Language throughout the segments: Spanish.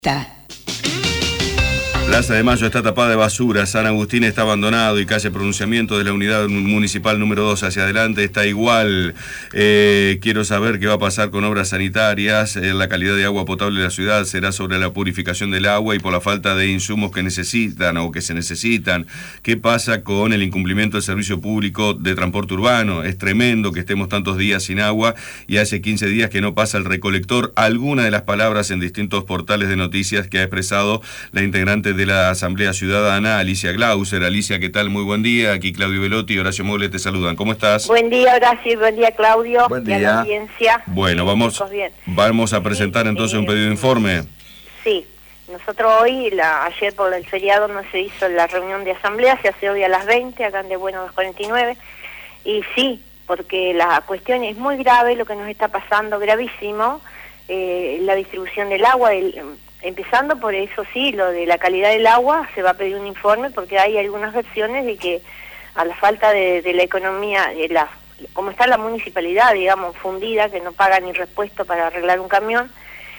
Plaza de Mayo está tapada de basura, San Agustín está abandonado y calle Pronunciamiento de la Unidad Municipal número 2 hacia adelante está igual. Quiero saber qué va a pasar con obras sanitarias, la calidad de agua potable de la ciudad será sobre la purificación del agua y por la falta de insumos que necesitan o que se necesitan. ¿Qué pasa con el incumplimiento del servicio público de transporte urbano? Es tremendo que estemos tantos días sin agua y hace 15 días que no pasa el recolector. Alguna de las palabras en distintos portales de noticias que ha expresado la integrante de la Asamblea Ciudadana, Alicia Glauser. Alicia, ¿qué tal? Muy buen día. Aquí Claudio Velotti y Horacio Mogle te saludan. ¿Cómo estás? Buen día, Horacio, y buen día, Claudio. Buen día. Y a la audiencia. Bueno, vamos a presentar entonces un pedido de informe. Sí, nosotros hoy, ayer por el feriado no se hizo la reunión de asamblea, se hace hoy a las 20, acá en De Bueno 249, y sí, porque la cuestión es muy grave, lo que nos está pasando, gravísimo, la distribución del agua, empezando por eso sí, lo de la calidad del agua, se va a pedir un informe porque hay algunas versiones de que a la falta de la economía, como está la municipalidad, digamos, fundida, que no paga ni repuesto para arreglar un camión,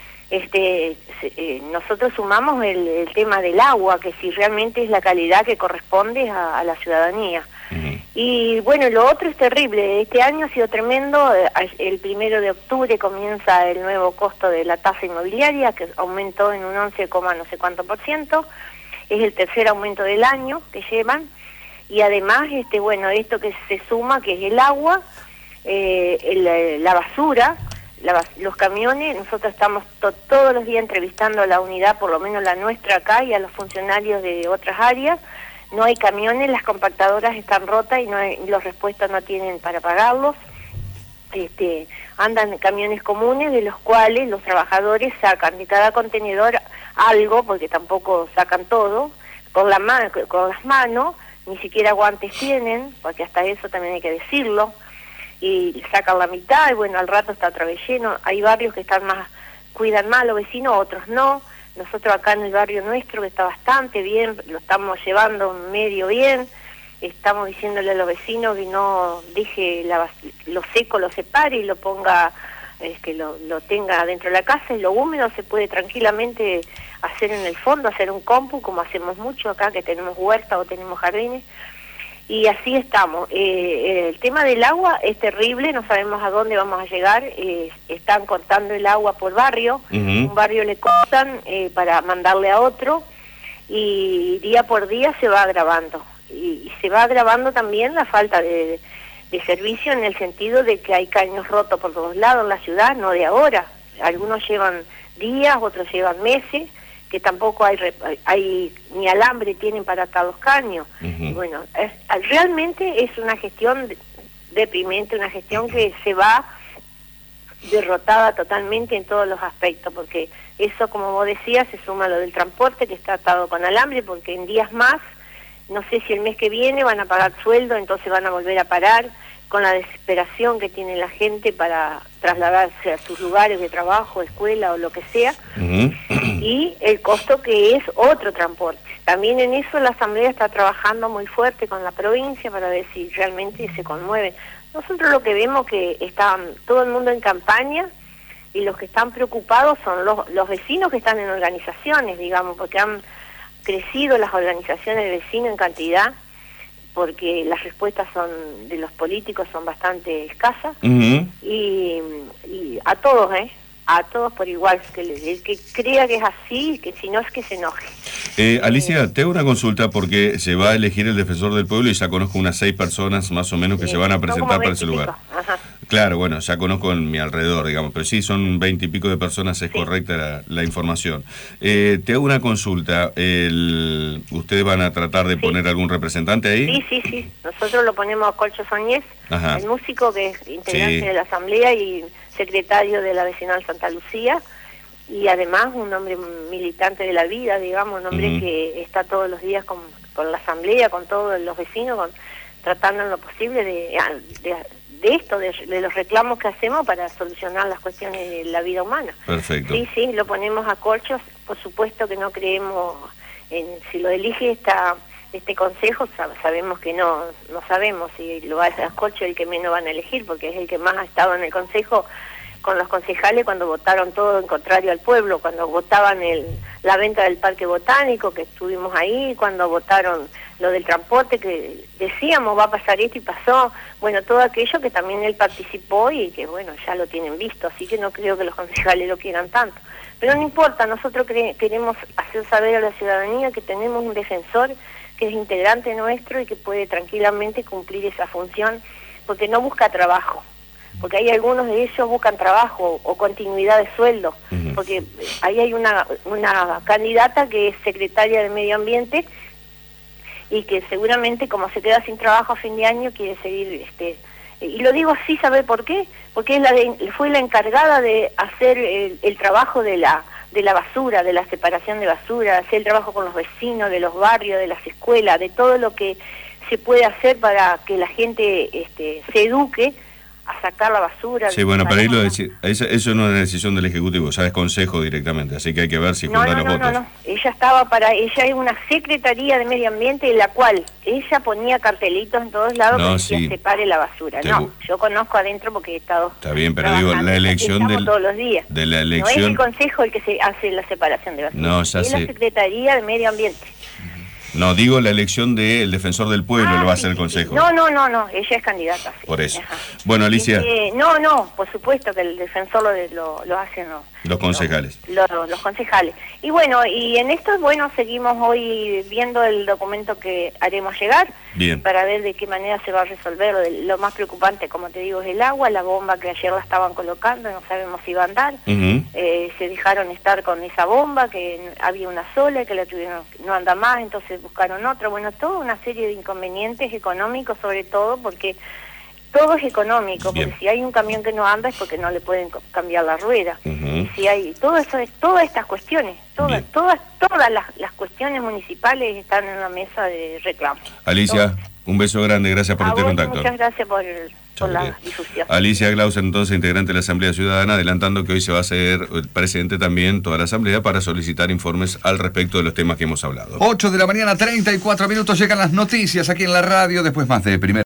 nosotros sumamos el tema del agua, que si realmente es la calidad que corresponde a la ciudadanía. Y bueno, lo otro es terrible, este año ha sido tremendo, el 1 de octubre comienza el nuevo costo de la tasa inmobiliaria, que aumentó en un 11, no sé cuánto %, es el tercer aumento del año que llevan, y además, bueno, esto que se suma, que es el agua, la basura, los camiones, nosotros estamos todos los días entrevistando a la unidad, por lo menos la nuestra acá, y a los funcionarios de otras áreas. No hay camiones, las compactadoras están rotas y los repuestos no tienen para pagarlos. Andan camiones comunes de los cuales los trabajadores sacan de cada contenedor algo, porque tampoco sacan todo, con las manos, ni siquiera guantes tienen, porque hasta eso también hay que decirlo, y sacan la mitad y bueno, al rato está otra vez lleno. Hay barrios que cuidan más a los vecinos, otros no. Nosotros acá en el barrio nuestro, que está bastante bien, lo estamos llevando medio bien, estamos diciéndole a los vecinos que no deje lo seco, lo separe y lo ponga, que lo tenga dentro de la casa, y lo húmedo se puede tranquilamente hacer en el fondo, hacer un compost, como hacemos mucho acá, que tenemos huerta o tenemos jardines, y así estamos. El tema del agua es terrible, no sabemos a dónde vamos a llegar, están cortando el agua por barrio, un barrio le cortan para mandarle a otro, y día por día se va agravando. Y se va agravando también la falta de servicio, en el sentido de que hay caños rotos por todos lados en la ciudad, no de ahora. Algunos llevan días, otros llevan meses, que tampoco hay ni alambre tienen para atar los caños. Y bueno, realmente es una gestión deprimente, una gestión que se va derrotada totalmente en todos los aspectos, porque eso, como vos decías, se suma a lo del transporte, que está atado con alambre, porque en días más, no sé si el mes que viene van a pagar sueldo, entonces van a volver a parar, con la desesperación que tiene la gente para trasladarse a sus lugares de trabajo, escuela o lo que sea, y el costo que es otro transporte. También en eso la Asamblea está trabajando muy fuerte con la provincia para ver si realmente se conmueven. Nosotros lo que vemos que está todo el mundo en campaña, y los que están preocupados son los vecinos que están en organizaciones, digamos, porque han crecido las organizaciones de vecinos en cantidad, porque las respuestas de los políticos son bastante escasas, y a todos por igual, el que crea que es así, que si no es que se enoje. Alicia, te hago una consulta porque se va a elegir el defensor del pueblo y ya conozco unas 6 personas más o menos que se van a presentar para ese lugar. Ajá. Claro, bueno, ya conozco en mi alrededor, digamos, pero sí, son 20 y pico de personas, es correcta la información. Te hago una consulta, ¿ustedes van a tratar de poner algún representante ahí? Sí, nosotros lo ponemos a Colcho Soñez, el músico que es integrante de la Asamblea y secretario de la Vecinal Santa Lucía, y además un hombre militante de la vida, digamos, un hombre que está todos los días con la Asamblea, con todos los vecinos, tratando en lo posible de los reclamos que hacemos para solucionar las cuestiones de la vida humana. Perfecto. Sí, lo ponemos a Colcho, por supuesto que no creemos si lo elige este consejo, sabemos que no sabemos si lo va a hacer Colcho, el que menos van a elegir, porque es el que más ha estado en el consejo con los concejales cuando votaron todo en contrario al pueblo, cuando votaban la venta del Parque Botánico, que estuvimos ahí, cuando votaron lo del transporte, que decíamos va a pasar esto y pasó, bueno, todo aquello que también él participó y que bueno, ya lo tienen visto, así que no creo que los concejales lo quieran tanto. Pero no importa, nosotros queremos hacer saber a la ciudadanía que tenemos un defensor que es integrante nuestro y que puede tranquilamente cumplir esa función, porque no busca trabajo, porque hay algunos de ellos buscan trabajo o continuidad de sueldo, porque ahí hay una candidata que es secretaria de Medio Ambiente y que seguramente como se queda sin trabajo a fin de año quiere seguir, y lo digo así, ¿sabe por qué? Porque fue la encargada de hacer el trabajo de la basura, de la separación de basura, hacer el trabajo con los vecinos, de los barrios, de las escuelas, de todo lo que se puede hacer para que la gente se eduque a sacar la basura. Sí, bueno, para irlo a decir, eso no es una decisión del Ejecutivo, ya es Consejo directamente, así que hay que ver si juntan los votos. No, ella es una Secretaría de Medio Ambiente en la cual ella ponía cartelitos en todos lados para que separe la basura. Yo conozco adentro porque he estado... Está bien, pero digo, la elección todos los días. De la elección... No es el Consejo el que se hace la separación de basura, es la Secretaría de Medio Ambiente. No, digo la elección del defensor del pueblo, lo va a hacer el Consejo. No, ella es candidata. Sí. Por eso. Ajá. Bueno, Alicia. No, por supuesto que el defensor lo hacen los concejales. Los concejales. Y bueno, y en esto, seguimos hoy viendo el documento que haremos llegar. Bien. Para ver de qué manera se va a resolver. Lo más preocupante, como te digo, es el agua, la bomba que ayer la estaban colocando, no sabemos si va a andar. Se dejaron estar con esa bomba, que había una sola, que no anda más, entonces buscaron otra. Bueno, toda una serie de inconvenientes económicos, sobre todo, porque todo es económico, porque si hay un camión que no anda es porque no le pueden cambiar la rueda. Si hay todas estas cuestiones, todas las cuestiones municipales están en la mesa de reclamo. Alicia, un beso grande, gracias por este contacto. Muchas gracias por la difusión. Alicia Glauser, entonces integrante de la Asamblea Ciudadana, adelantando que hoy se va a hacer presente también toda la Asamblea para solicitar informes al respecto de los temas que hemos hablado. 8 de la mañana, 34 minutos, llegan las noticias aquí en la radio, después más de Primera.